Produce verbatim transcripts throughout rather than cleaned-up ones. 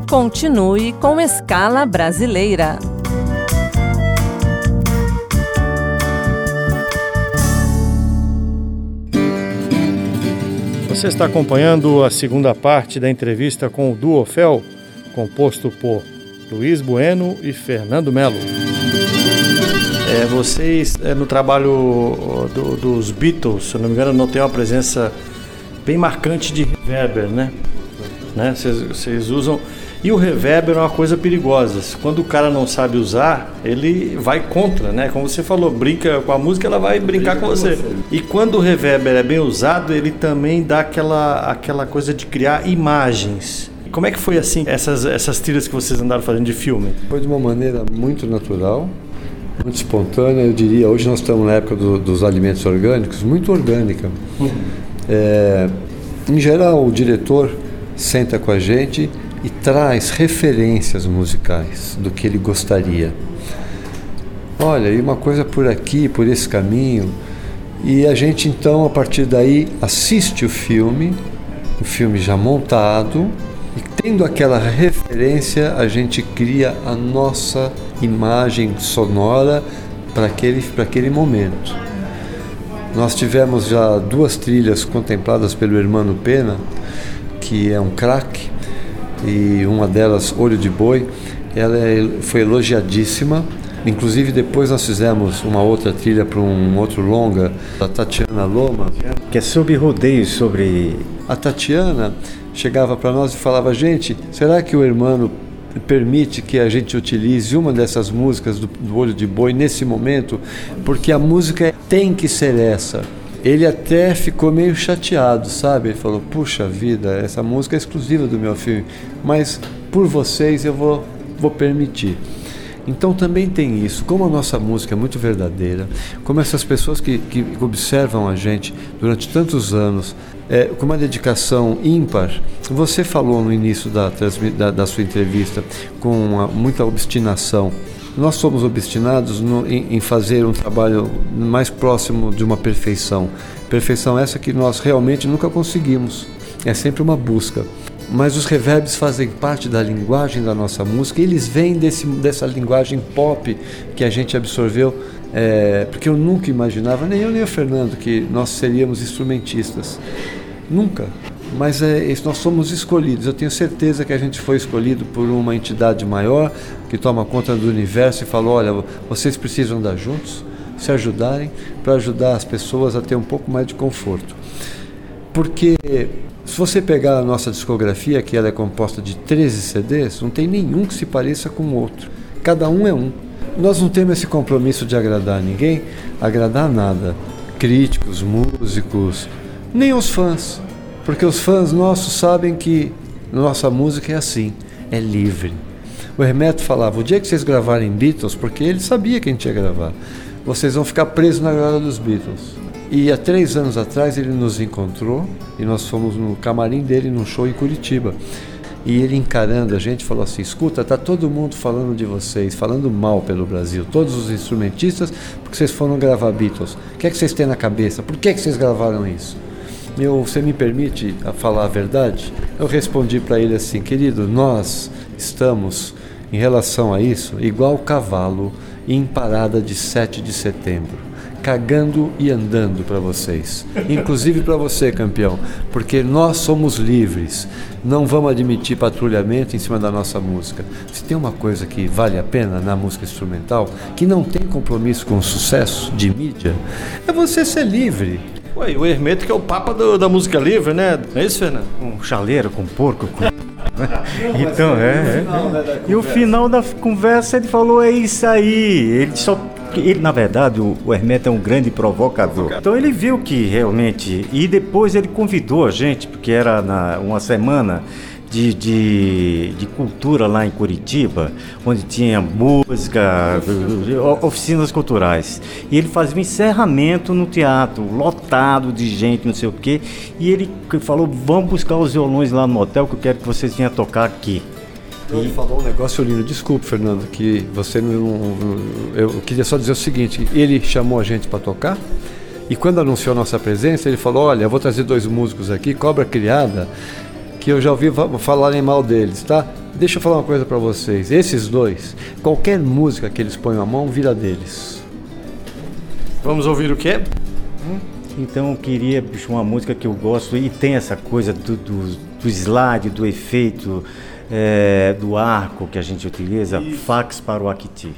Continue com Escala Brasileira. Você está acompanhando a segunda parte da entrevista com o Duo Fel, composto por Luiz Bueno e Fernando Melo. É, vocês, é, no trabalho do, dos Beatles, se eu não me engano, não tem uma presença bem marcante de reverber, né? né? Vocês, vocês usam... E o reverber é uma coisa perigosa. Quando o cara não sabe usar, ele vai contra, né? Como você falou, brinca com a música, ela vai brincar brinca com você. você. E quando o reverber é bem usado, ele também dá aquela, aquela coisa de criar imagens. Como é que foi assim, essas, essas trilhas que vocês andaram fazendo de filme? Foi de uma maneira muito natural, muito espontânea, eu diria. Hoje nós estamos na época do, dos alimentos orgânicos, muito orgânica. Uhum. É, em geral, o diretor senta com a gente e traz referências musicais do que ele gostaria. Olha, e uma coisa por aqui, por esse caminho. E a gente então, a partir daí, assiste o filme, o filme já montado, e tendo aquela referência, a gente cria a nossa imagem sonora para aquele, para aquele momento. Nós tivemos já duas trilhas contempladas pelo Hermano Pena, que é um craque, e uma delas, Olho de Boi, ela foi elogiadíssima. Inclusive depois nós fizemos uma outra trilha para um outro longa, da Tatiana Loma, que é sobre rodeios, sobre... A Tatiana chegava para nós e falava: gente, será que o Hermano permite que a gente utilize uma dessas músicas do, do Olho de Boi nesse momento? Porque a música tem que ser essa. Ele até ficou meio chateado, sabe? Ele falou: puxa vida, essa música é exclusiva do meu filme, mas por vocês eu vou, vou permitir. Então também tem isso, como a nossa música é muito verdadeira, como essas pessoas que, que observam a gente durante tantos anos, é, com uma dedicação ímpar. Você falou no início da, da, da sua entrevista com uma, muita obstinação. Nós somos obstinados no, em, em fazer um trabalho mais próximo de uma perfeição. Perfeição essa que nós realmente nunca conseguimos. É sempre uma busca. Mas os reverbs fazem parte da linguagem da nossa música, e eles vêm desse, dessa linguagem pop que a gente absorveu, é, porque eu nunca imaginava, nem eu nem o Fernando, que nós seríamos instrumentistas. Nunca. Mas é, nós somos escolhidos. Eu tenho certeza que a gente foi escolhido por uma entidade maior que toma conta do universo e falou: olha, vocês precisam andar juntos, se ajudarem, para ajudar as pessoas a ter um pouco mais de conforto. Porque se você pegar a nossa discografia, que ela é composta de treze C Ds, não tem nenhum que se pareça com o outro. Cada um é um. Nós não temos esse compromisso de agradar ninguém, agradar nada. Críticos, músicos, nem os fãs. Porque os fãs nossos sabem que nossa música é assim, é livre. O Hermeto falava: o dia que vocês gravarem Beatles, porque ele sabia que a gente ia gravar, vocês vão ficar presos na glória dos Beatles. E há três anos atrás ele nos encontrou e nós fomos no camarim dele num show em Curitiba. E ele, encarando a gente, falou assim: escuta, tá todo mundo falando de vocês, falando mal pelo Brasil, todos os instrumentistas, porque vocês foram gravar Beatles. O que é que vocês têm na cabeça? Por que é que vocês gravaram isso? Eu, você me permite falar a verdade? Eu respondi para ele assim: querido, nós estamos, em relação a isso, igual o cavalo em parada de sete de setembro, cagando e andando para vocês, inclusive para você, campeão, porque nós somos livres, não vamos admitir patrulhamento em cima da nossa música. Se tem uma coisa que vale a pena na música instrumental, que não tem compromisso com o sucesso de mídia, é você ser livre. Ué, o Hermeto que é o papa do, da música livre, né? Não é isso, Fernando? Com chaleiro, com porco, com... Então, é, é. E o final da conversa ele falou: é isso aí. Ele só... Ele, na verdade, o, o Hermeto é um grande provocador. Então ele viu que realmente... E depois ele convidou a gente, porque era na, uma semana de, de, de cultura lá em Curitiba, onde tinha música, oficinas culturais. E ele fazia um encerramento no teatro, lotado de gente, não sei o quê. E ele falou: vamos buscar os violões lá no hotel, que eu quero que vocês venham tocar aqui. Ele falou um negócio lindo. Desculpe, Fernando, que você não... Eu queria só dizer o seguinte: ele chamou a gente para tocar, e quando anunciou a nossa presença, ele falou: olha, eu vou trazer dois músicos aqui, Cobra Criada, que eu já ouvi falarem mal deles, tá? Deixa eu falar uma coisa para vocês. Esses dois, qualquer música que eles ponham a mão, vira deles. Vamos ouvir o quê? Então eu queria, bicho, uma música que eu gosto e tem essa coisa do, do, do slide, do efeito, é, do arco que a gente utiliza, Fax para o Akiti.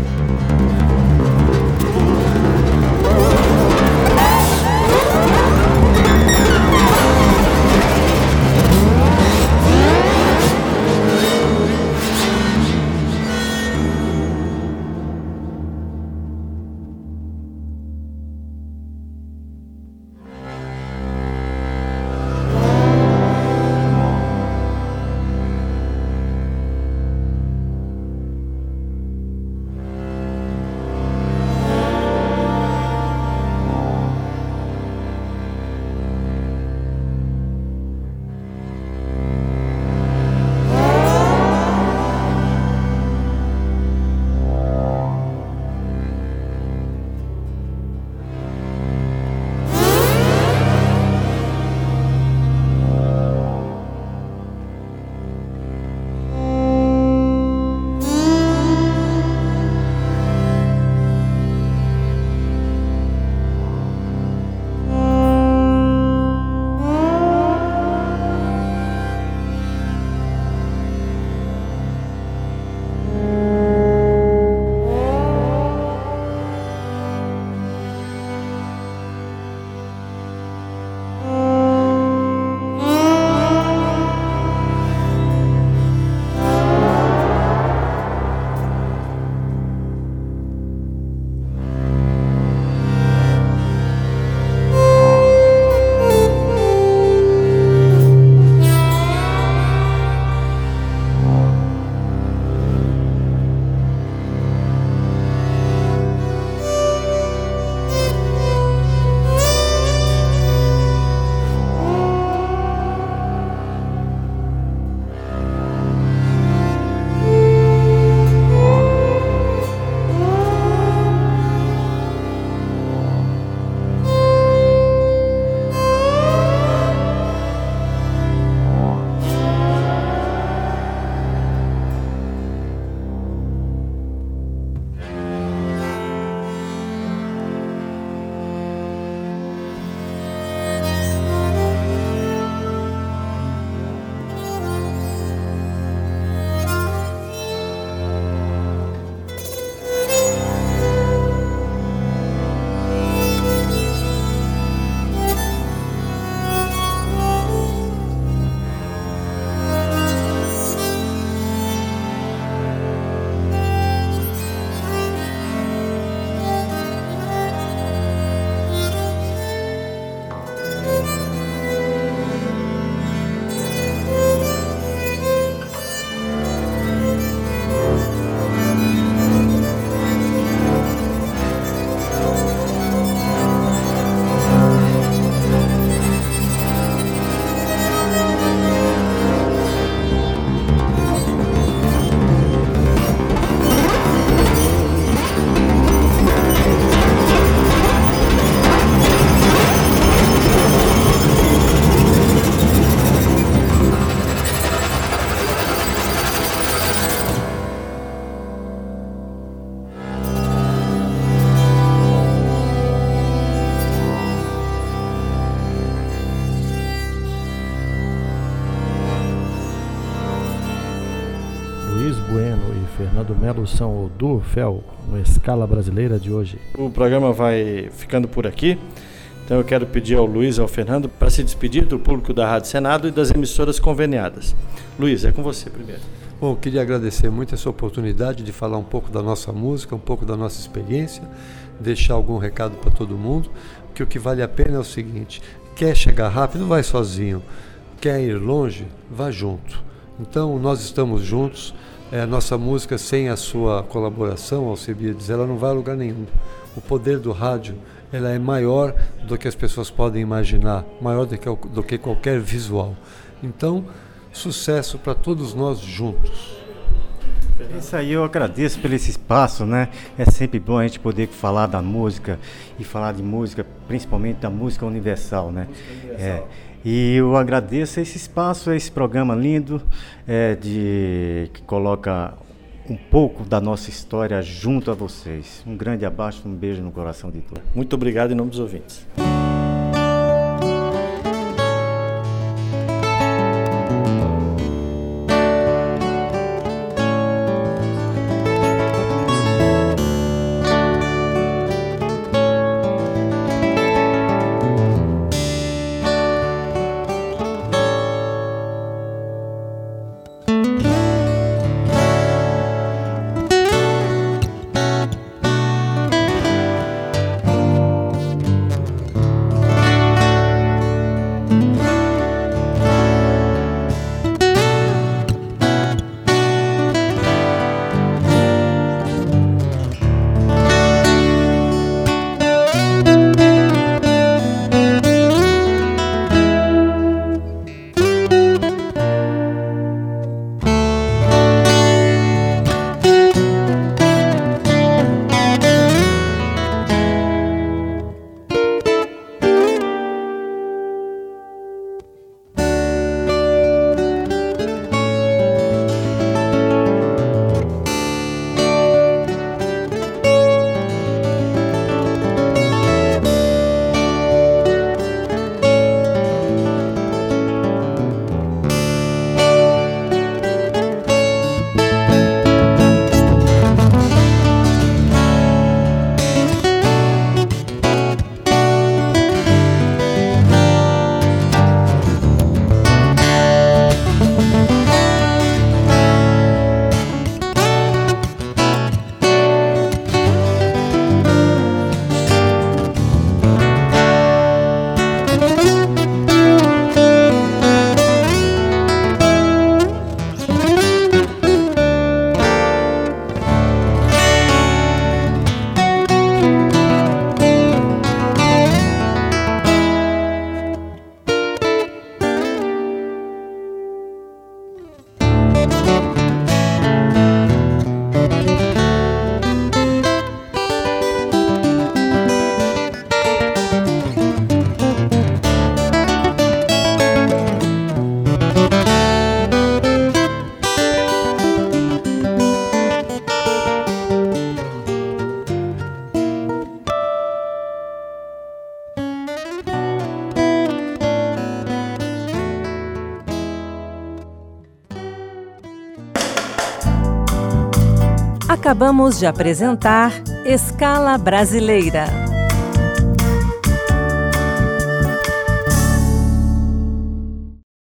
Luiz Bueno e Fernando Melo são o Duo Fel no Escala Brasileira de hoje. O programa vai ficando por aqui, então eu quero pedir ao Luiz e ao Fernando para se despedir do público da Rádio Senado e das emissoras conveniadas. Luiz, é com você primeiro. Bom, eu queria agradecer muito essa oportunidade de falar um pouco da nossa música, um pouco da nossa experiência, deixar algum recado para todo mundo, que o que vale a pena é o seguinte: quer chegar rápido, vai sozinho, quer ir longe, vá junto. Então nós estamos juntos, é, a nossa música sem a sua colaboração, Alcebiades, ela não vai a lugar nenhum. O poder do rádio, ela é maior do que as pessoas podem imaginar, maior do que, do que qualquer visual. Então, sucesso para todos nós juntos. Isso aí, eu agradeço pelo esse espaço, né? É sempre bom a gente poder falar da música e falar de música, principalmente da música universal, né? Música universal. É, E eu agradeço esse espaço, esse programa lindo, é, de, que coloca um pouco da nossa história junto a vocês. Um grande abraço, um beijo no coração de todos. Muito obrigado em nome dos ouvintes. Acabamos de apresentar Escala Brasileira.